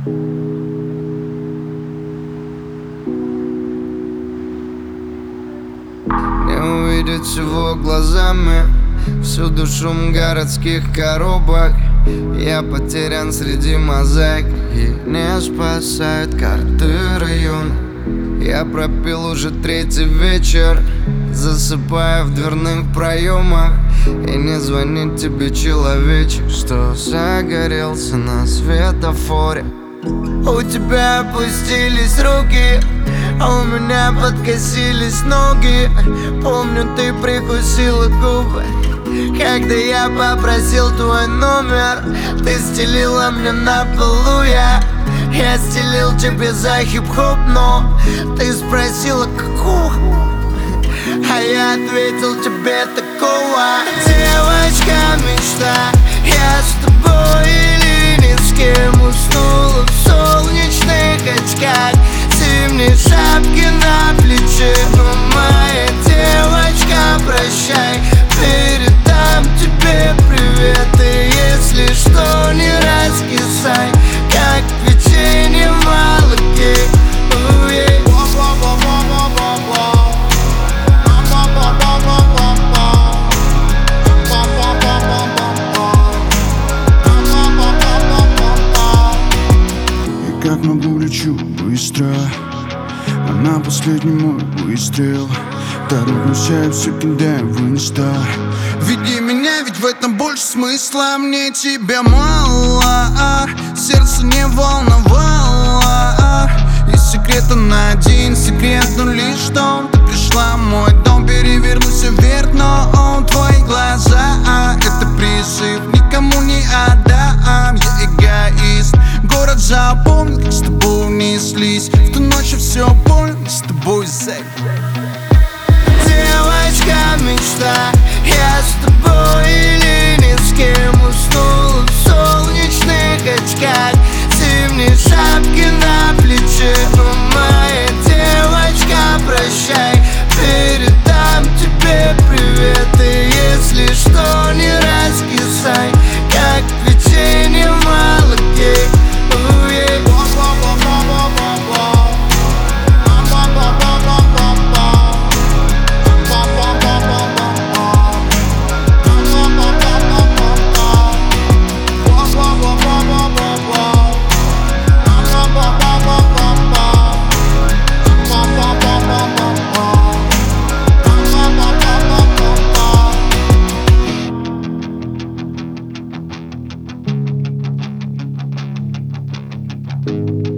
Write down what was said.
Не увидеть всего глазами, всюду шум городских коробок. Я потерян среди мозаик, и не спасают карты района. Я пропил уже третий вечер, засыпая в дверных проемах. И не звонит тебе человечек, что загорелся на светофоре. У тебя опустились руки, а у меня подкосились ноги. Помню, ты прикусила губы, когда я попросил твой номер. Ты стелила мне на полу, я стелил тебе за хип-хоп, но ты спросила, какого, а я ответил тебе такого. Девочка мечта, я с тобой или ни с кем. Уснула в солнечных очках, зимней шапки на плече. Но моя девочка, прощай, передам тебе привет. И если что, не раскисай, как печенье в молоке. Как могу, лечу быстро, а на последний мой выстрел торопимся, я все кидаю в инста. Веди меня, ведь в этом больше смысла. Мне тебя мало, сердце не волновало. И секрета на один секрет, но лишь что ты пришла в мой дом. Переверну все вверх, но твои глаза — это призыв, никому не отдам. Я эгоист, город запомнил, как с тобой унеслись. В ту ночь я все понял, мы с тобой зэк. Девочка мечта, я с тобой или ни с кем. Уснула в солнечных очках, зимней шапки на плече. Но моя девочка, прощай, передам тебе привет. И если что, не раскисай, как печенье в молоке. Thank you.